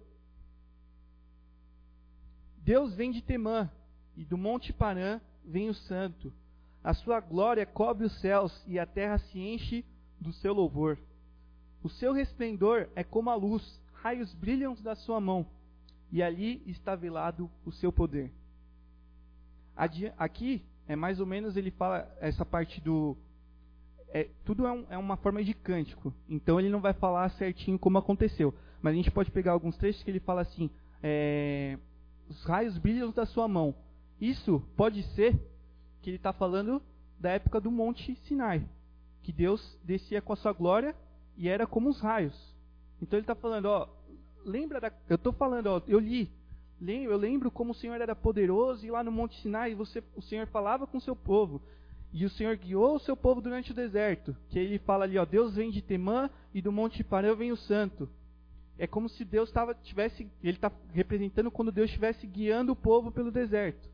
Deus vem de Temã, e do Monte Parã vem o Santo. A sua glória cobre os céus, e a terra se enche do seu louvor. O seu resplendor é como a luz, raios brilham da sua mão, e ali está velado o seu poder. Aqui, é mais ou menos, ele fala essa parte tudo é uma forma de cântico. Então ele não vai falar certinho como aconteceu. Mas a gente pode pegar alguns trechos que ele fala assim, os raios brilham da sua mão. Isso pode ser que ele está falando da época do Monte Sinai, que Deus descia com a sua glória e era como os raios. Então ele está falando, eu estou falando, eu lembro como o Senhor era poderoso, e lá no Monte Sinai o Senhor falava com o seu povo, e o Senhor guiou o seu povo durante o deserto, que ele fala ali, Deus vem de Temã, e do Monte Parã vem o Santo. É como se Deus ele está representando quando Deus estivesse guiando o povo pelo deserto.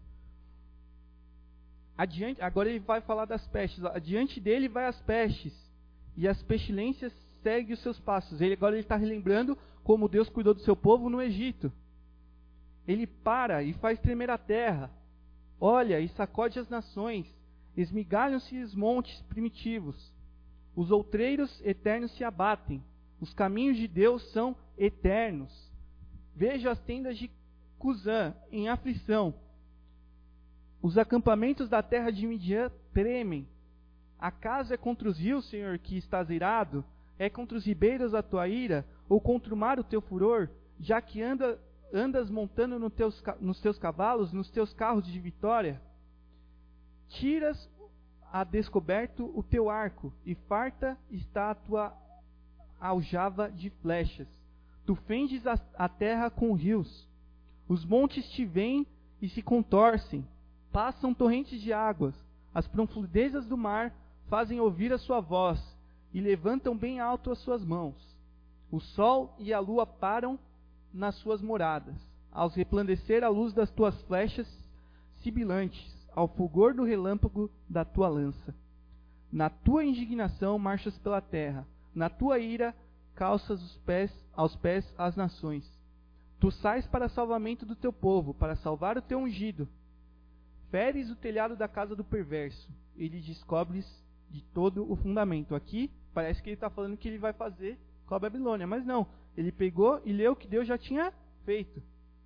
Agora ele vai falar das pestes. Adiante dele vai as pestes, e as pestilências seguem os seus passos. Agora ele está relembrando como Deus cuidou do seu povo no Egito. Ele para e faz tremer a terra. Olha e sacode as nações. Esmigalham-se os montes primitivos. Os outreiros eternos se abatem. Os caminhos de Deus são eternos. Vejo as tendas de Cusã em aflição. Os acampamentos da terra de Midian tremem. Acaso é contra os rios, Senhor, que estás irado? É contra os ribeiros a tua ira? Ou contra o mar o teu furor? Já que andas montando nos teus cavalos, nos teus carros de vitória? Tiras a descoberto o teu arco, e farta está a tua aljava de flechas. Tu fendes a terra com rios. Os montes te veem e se contorcem. Passam torrentes de águas. As profundezas do mar fazem ouvir a sua voz, e levantam bem alto as suas mãos. O sol e a lua param nas suas moradas, ao resplandecer a luz das tuas flechas sibilantes, ao fulgor do relâmpago da tua lança. Na tua indignação marchas pela terra, na tua ira calças aos pés as nações. Tu sais para salvamento do teu povo, para salvar o teu ungido. Feres o telhado da casa do perverso, e lhe descobres de todo o fundamento. Aqui parece que ele está falando que ele vai fazer com a Babilônia, mas não. Ele pegou e leu o que Deus já tinha feito.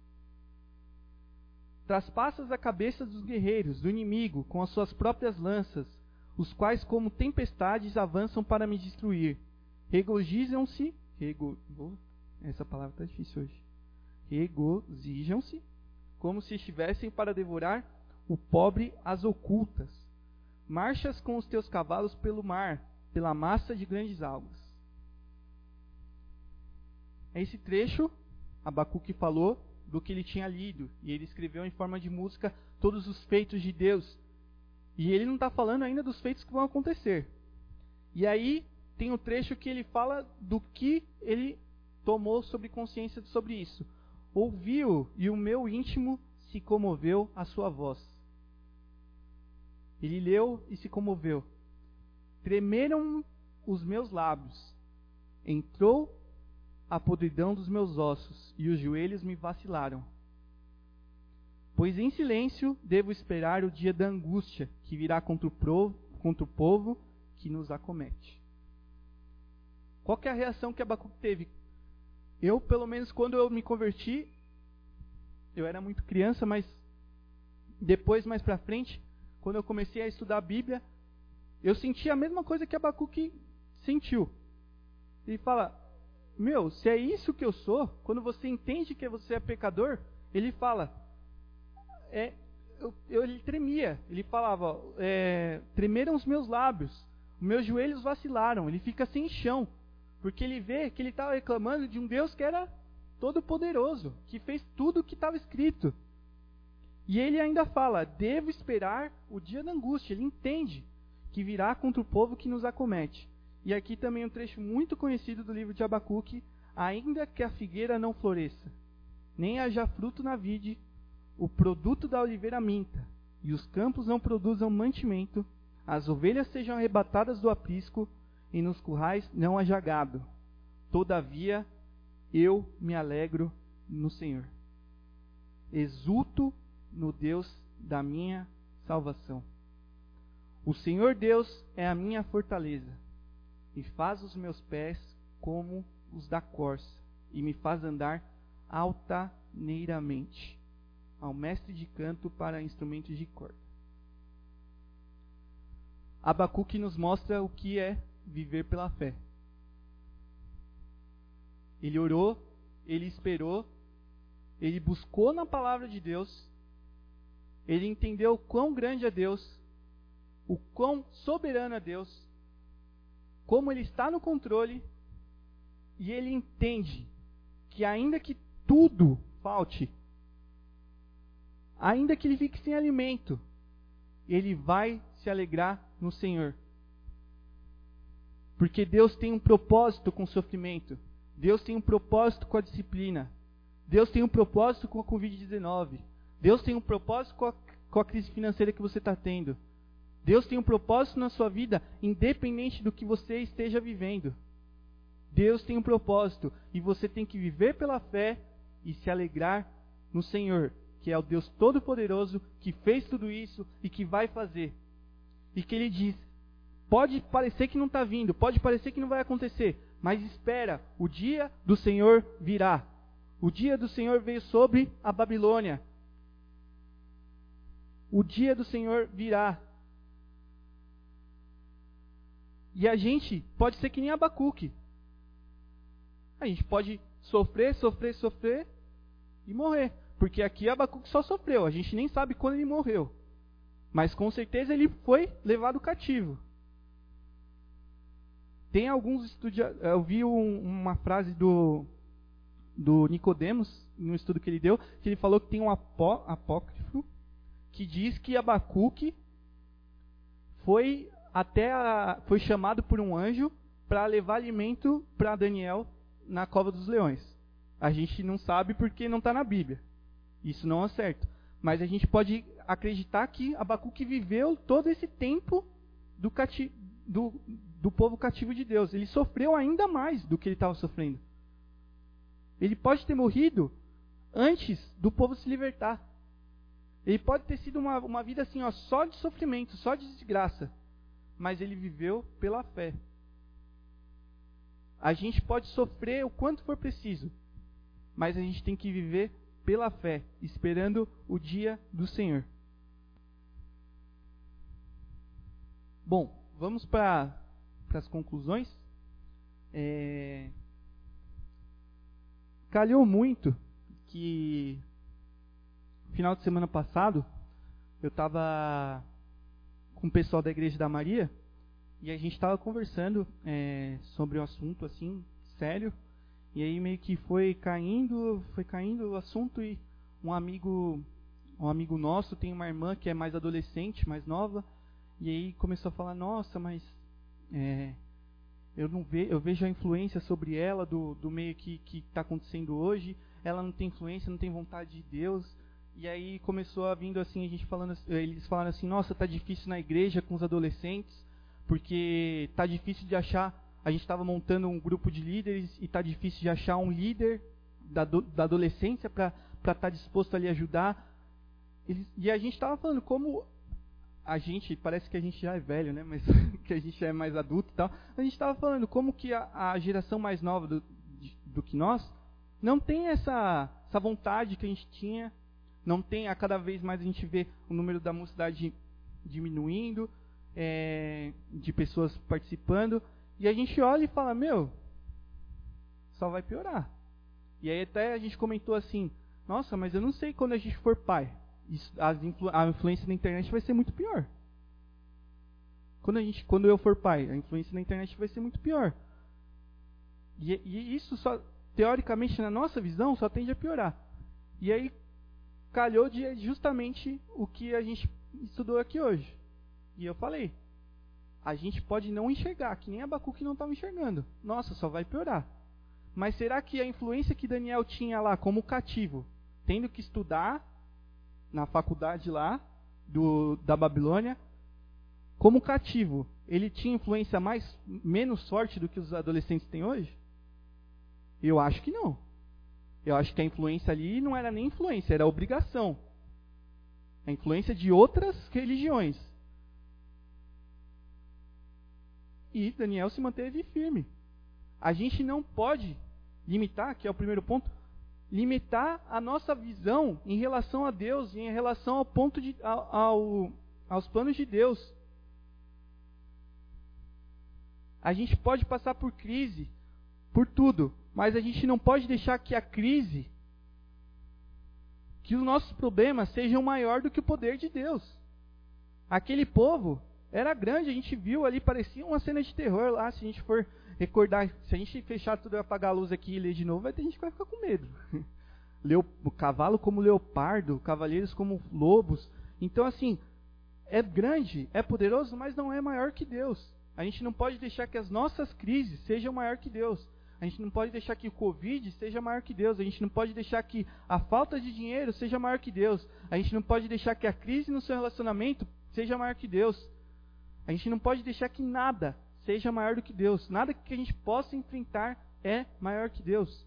Traspassas a cabeça dos guerreiros, do inimigo, com as suas próprias lanças, os quais como tempestades avançam para me destruir. Regozijam-se, essa palavra está difícil hoje. Regozijam-se, como se estivessem para devorar o pobre às ocultas. Marchas com os teus cavalos pelo mar, pela massa de grandes águas. Esse trecho, Abacuque falou do que ele tinha lido, e ele escreveu em forma de música todos os feitos de Deus. E ele não está falando ainda dos feitos que vão acontecer. E aí tem o trecho que ele fala do que ele tomou sobre consciência sobre isso. Ouviu, e o meu íntimo se comoveu à sua voz. Ele leu e se comoveu. Tremeram os meus lábios. Entrou a podridão dos meus ossos, e os joelhos me vacilaram. Pois em silêncio devo esperar o dia da angústia, que virá contra o povo que nos acomete. Qual que é a reação que Abacuque teve? Eu, pelo menos, quando eu me converti, eu era muito criança, mas depois, mais pra frente, quando eu comecei a estudar a Bíblia, eu senti a mesma coisa que Abacuque sentiu. Ele fala, se é isso que eu sou, quando você entende que você é pecador, ele fala, ele tremia, ele falava, tremeram os meus lábios, meus joelhos vacilaram, ele fica sem chão, porque ele vê que ele estava reclamando de um Deus que era todo poderoso, que fez tudo o que estava escrito. E ele ainda fala, devo esperar o dia da angústia. Ele entende que virá contra o povo que nos acomete. E aqui também um trecho muito conhecido do livro de Abacuque, ainda que a figueira não floresça, nem haja fruto na vide, o produto da oliveira minta, e os campos não produzam mantimento, as ovelhas sejam arrebatadas do aprisco, e nos currais não haja gado. Todavia, eu me alegro no Senhor. Exulto no Deus da minha salvação. O Senhor Deus é a minha fortaleza, e faz os meus pés como os da corça, e me faz andar altaneiramente, ao mestre de canto para instrumentos de corda. Abacuque nos mostra o que é viver pela fé. Ele orou, ele esperou, ele buscou na palavra de Deus, ele entendeu o quão grande é Deus, o quão soberano é Deus, como ele está no controle, e ele entende que ainda que tudo falte, ainda que ele fique sem alimento, ele vai se alegrar no Senhor. Porque Deus tem um propósito com o sofrimento. Deus tem um propósito com a disciplina. Deus tem um propósito com a Covid-19. Deus tem um propósito com a crise financeira que você está tendo. Deus tem um propósito na sua vida, independente do que você esteja vivendo. Deus tem um propósito, e você tem que viver pela fé e se alegrar no Senhor, que é o Deus Todo-Poderoso, que fez tudo isso e que vai fazer. E que Ele diz, pode parecer que não está vindo, pode parecer que não vai acontecer, mas espera, o dia do Senhor virá. O dia do Senhor veio sobre a Babilônia. O dia do Senhor virá. E a gente pode ser que nem Abacuque. A gente pode sofrer e morrer. Porque aqui Abacuque só sofreu, a gente nem sabe quando ele morreu. Mas com certeza ele foi levado cativo. Tem alguns estudiosos, eu vi uma frase do Nicodemos, num estudo que ele deu, que ele falou que tem um apócrifo que diz que Abacuque foi chamado por um anjo para levar alimento para Daniel na cova dos leões. A gente não sabe porque não está na Bíblia. Isso não é certo. Mas a gente pode acreditar que Abacuque viveu todo esse tempo do povo cativo de Deus. Ele sofreu ainda mais do que ele estava sofrendo. Ele pode ter morrido antes do povo se libertar. Ele pode ter sido uma vida assim, só de sofrimento, só de desgraça. Mas ele viveu pela fé. A gente pode sofrer o quanto for preciso, mas a gente tem que viver pela fé, esperando o dia do Senhor. Bom, vamos para as conclusões. Calhou muito que no final de semana passado eu estava com o pessoal da Igreja da Maria e a gente estava conversando sobre um assunto assim, sério. E aí meio que foi caindo o assunto, e um amigo nosso tem uma irmã que é mais adolescente, mais nova, e aí começou a falar, nossa, mas eu vejo a influência sobre ela do meio que está acontecendo hoje, ela não tem influência, não tem vontade de Deus. E aí começou a vindo assim, eles falaram assim, nossa, tá difícil na igreja com os adolescentes, porque tá difícil de achar. A gente estava montando um grupo de líderes e está difícil de achar um líder da adolescência para estar disposto a lhe ajudar. E a gente estava falando como a gente, parece que a gente já é velho, né? Mas que a gente já é mais adulto e tal. A gente estava falando como que a geração mais nova do que nós não tem essa vontade que a gente tinha. Não tem, a cada vez mais a gente vê o número da mocidade diminuindo, de pessoas participando. E a gente olha e fala, só vai piorar. E aí até a gente comentou assim, nossa, mas eu não sei quando a gente for pai. A influência na internet vai ser muito pior. Quando eu for pai, a influência na internet vai ser muito pior. E isso só, teoricamente, na nossa visão, só tende a piorar. E aí calhou de justamente o que a gente estudou aqui hoje. E eu falei, a gente pode não enxergar, que nem Abacuque não estava enxergando. Nossa, só vai piorar. Mas será que a influência que Daniel tinha lá como cativo, tendo que estudar na faculdade lá da Babilônia, como cativo, ele tinha influência menos forte do que os adolescentes têm hoje? Eu acho que não. Eu acho que a influência ali não era nem influência, era obrigação. A influência de outras religiões. E Daniel se manteve firme. A gente não pode limitar, que é o primeiro ponto, limitar a nossa visão em relação a Deus, em relação aos planos de Deus. A gente pode passar por crise, por tudo, mas a gente não pode deixar que a crise, que os nossos problemas sejam maior do que o poder de Deus. Aquele povo era grande, a gente viu ali, parecia uma cena de terror lá. Se a gente for recordar, se a gente fechar tudo e apagar a luz aqui e ler de novo, vai ter gente que vai ficar com medo. O cavalo como leopardo, cavaleiros como lobos. Então assim, é grande, é poderoso, mas não é maior que Deus. A gente não pode deixar que as nossas crises sejam maior que Deus. A gente não pode deixar que o Covid seja maior que Deus. A gente não pode deixar que a falta de dinheiro seja maior que Deus. A gente não pode deixar que a crise no seu relacionamento seja maior que Deus. A gente não pode deixar que nada seja maior do que Deus. Nada que a gente possa enfrentar é maior que Deus.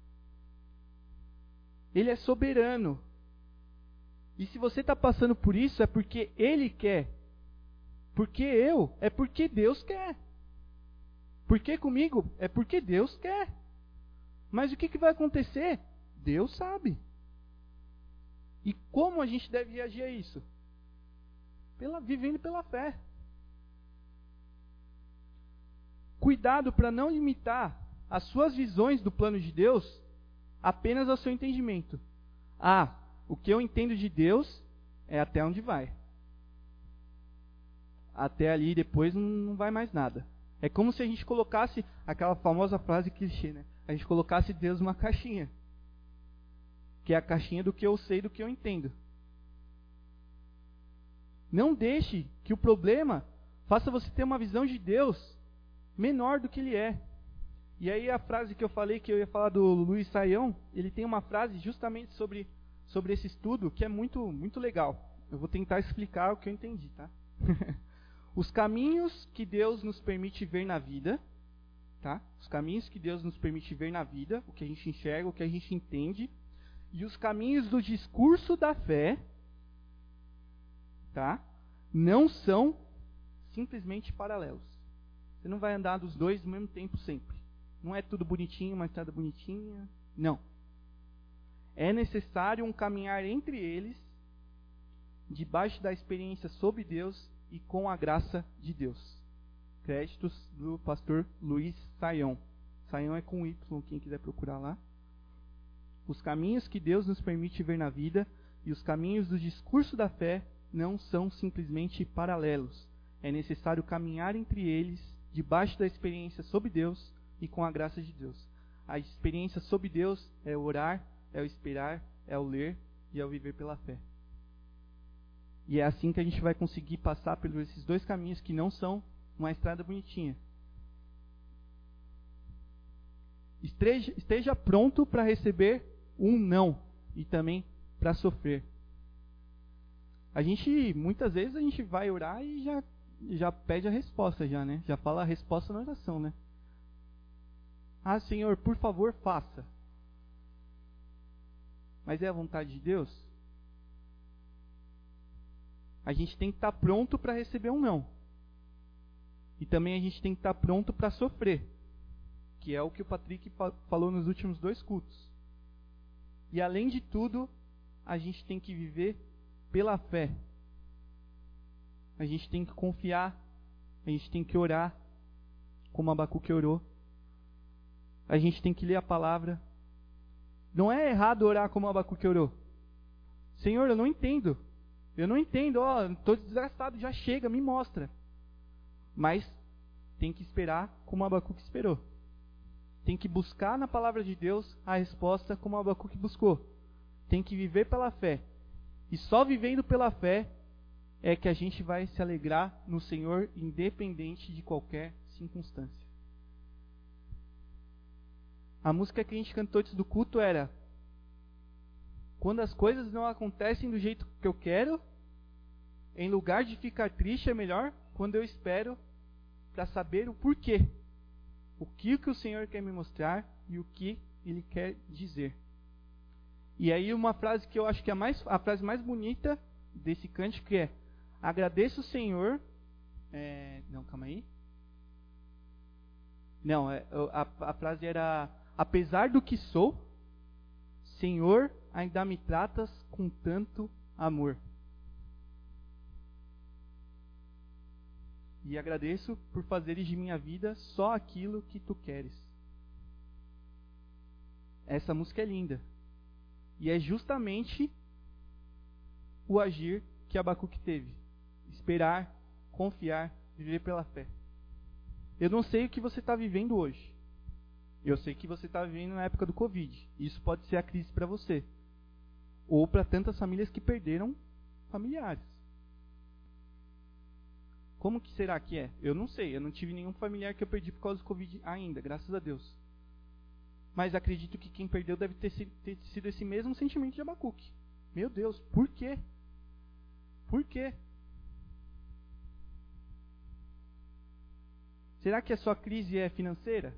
Ele é soberano. E se você está passando por isso, é porque Ele quer. Porque é porque Deus quer. Porque comigo? É porque Deus quer. Mas o que vai acontecer? Deus sabe. E como a gente deve reagir a isso? Vivendo pela fé. Cuidado para não limitar as suas visões do plano de Deus apenas ao seu entendimento. O que eu entendo de Deus é até onde vai. Até ali, depois não vai mais nada. É como se a gente colocasse aquela famosa frase clichê, né? A gente colocasse Deus numa caixinha. Que é a caixinha do que eu sei, do que eu entendo. Não deixe que o problema faça você ter uma visão de Deus menor do que Ele é. E aí a frase que eu falei, que eu ia falar do Luiz Saião, ele tem uma frase justamente sobre esse estudo que é muito, muito legal. Eu vou tentar explicar o que eu entendi, tá? Os caminhos que Deus nos permite ver na vida, tá? Os caminhos que Deus nos permite ver na vida, o que a gente enxerga, o que a gente entende, e os caminhos do discurso da fé, tá? Não são simplesmente paralelos. Você não vai andar dos dois ao mesmo tempo sempre. Não é tudo bonitinho, uma estrada bonitinha. Não. É necessário um caminhar entre eles, debaixo da experiência sob Deus e com a graça de Deus. Créditos do pastor Luiz Saião. Saião é com Y, quem quiser procurar lá. Os caminhos que Deus nos permite ver na vida e os caminhos do discurso da fé não são simplesmente paralelos. É necessário caminhar entre eles, debaixo da experiência sob Deus e com a graça de Deus. A experiência sob Deus é o orar, é o esperar, é o ler e é o viver pela fé. E é assim que a gente vai conseguir passar por esses dois caminhos que não são uma estrada bonitinha. Esteja pronto para receber um não e também para sofrer. Muitas vezes a gente vai orar e já pede a resposta já, né? Já fala a resposta na oração, né? Senhor, por favor, faça. Mas é a vontade de Deus? A gente tem que estar pronto para receber um não. E também a gente tem que estar pronto para sofrer. Que é o que o Patrick falou nos últimos 2 cultos. E além de tudo, a gente tem que viver pela fé. A gente tem que confiar. A gente tem que orar, como Abacuque orou. A gente tem que ler a palavra. Não é errado orar como Abacuque orou. Senhor, eu não entendo. Eu não entendo, estou desgastado, já chega, me mostra. Mas tem que esperar como Abacuque esperou. Tem que buscar na palavra de Deus a resposta como Abacuque buscou. Tem que viver pela fé. E só vivendo pela fé é que a gente vai se alegrar no Senhor, independente de qualquer circunstância. A música que a gente cantou antes do culto era: quando as coisas não acontecem do jeito que eu quero, em lugar de ficar triste, é melhor quando eu espero para saber o porquê. O que o Senhor quer me mostrar e o que Ele quer dizer. E aí uma frase que eu acho que é a frase mais bonita desse cântico é: agradeço o Senhor. Não, calma aí. Não, a frase era: apesar do que sou, Senhor, ainda me tratas com tanto amor. e agradeço por fazeres de minha vida só aquilo que tu queres. Essa música é linda. E é justamente o agir que Abacuque teve. Esperar, confiar, viver pela fé. Eu não sei o que você está vivendo hoje. Eu sei que você está vivendo na época do Covid. Isso pode ser a crise para você. Ou para tantas famílias que perderam familiares. Como que será que é? Eu não sei. Eu não tive nenhum familiar que eu perdi por causa do Covid ainda, graças a Deus. Mas acredito que quem perdeu deve ter sido esse mesmo sentimento de Abacuque. Meu Deus, por quê? Por quê? Será que a sua crise é financeira?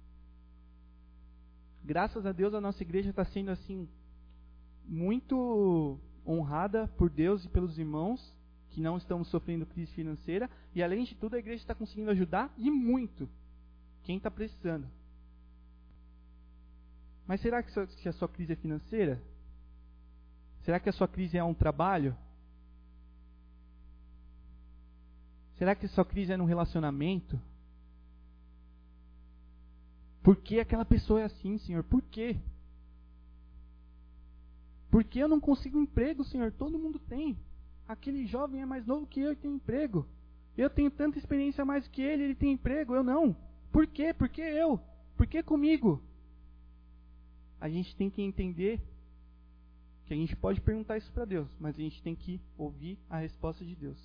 Graças a Deus a nossa igreja está sendo assim muito honrada por Deus e pelos irmãos que não estamos sofrendo crise financeira, e além de tudo a igreja está conseguindo ajudar e muito quem está precisando. Mas será que a sua crise é financeira? Será que a sua crise é um trabalho? Será que a sua crise é num relacionamento? Por que aquela pessoa é assim, Senhor? Por quê? Por que eu não consigo emprego, Senhor? Todo mundo tem. Aquele jovem é mais novo que eu e tem emprego. Eu tenho tanta experiência a mais que ele tem emprego, eu não. Por quê? Por que eu? Por que comigo? A gente tem que entender que a gente pode perguntar isso para Deus, mas a gente tem que ouvir a resposta de Deus.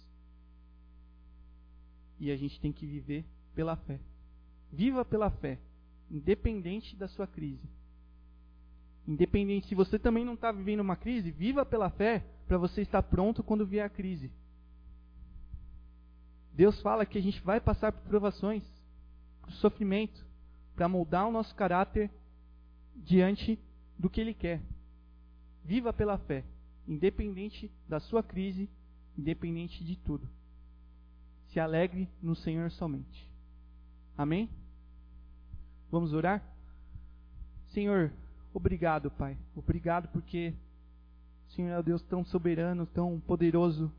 E a gente tem que viver pela fé. Viva pela fé, independente da sua crise. Independente, se você também não está vivendo uma crise, viva pela fé para você estar pronto quando vier a crise. Deus fala que a gente vai passar por provações, por sofrimento, para moldar o nosso caráter diante do que Ele quer. Viva pela fé, independente da sua crise, independente de tudo. Se alegre no Senhor somente. Amém? Vamos orar? Senhor, obrigado, Pai. Obrigado porque o Senhor é um Deus tão soberano, tão poderoso.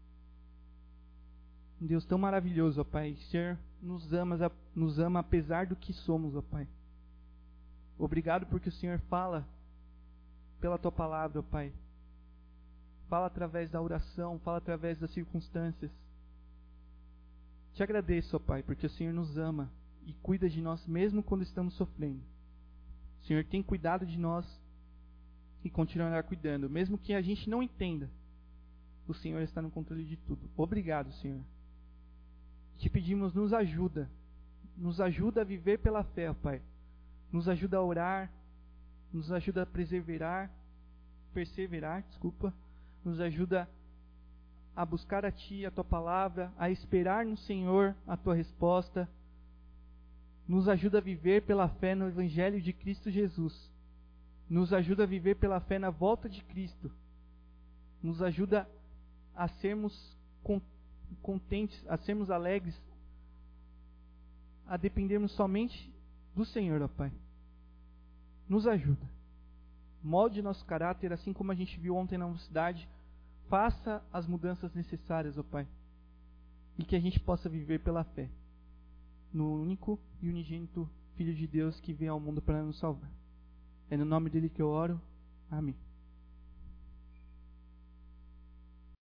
Um Deus tão maravilhoso, ó Pai. O Senhor nos ama apesar do que somos, ó Pai. Obrigado porque o Senhor fala pela Tua palavra, ó Pai. Fala através da oração, fala através das circunstâncias. Te agradeço, ó Pai, porque o Senhor nos ama e cuida de nós mesmo quando estamos sofrendo. O Senhor tem cuidado de nós e continuará cuidando, mesmo que a gente não entenda. O Senhor está no controle de tudo. Obrigado, Senhor. Te pedimos, nos ajuda a viver pela fé, ó Pai. Nos ajuda a orar, nos ajuda a perseverar, nos ajuda a buscar a Ti, a Tua palavra, a esperar no Senhor a Tua resposta. Nos ajuda a viver pela fé no Evangelho de Cristo Jesus. Nos ajuda a viver pela fé na volta de Cristo. Nos ajuda a sermos contentes, a sermos alegres, a dependermos somente do Senhor, ó Pai. Nos ajuda. Molde nosso caráter, assim como a gente viu ontem na mocidade. Faça as mudanças necessárias, ó Pai. E que a gente possa viver pela fé no único e unigênito Filho de Deus que veio ao mundo para nos salvar. É no nome dele que eu oro. Amém.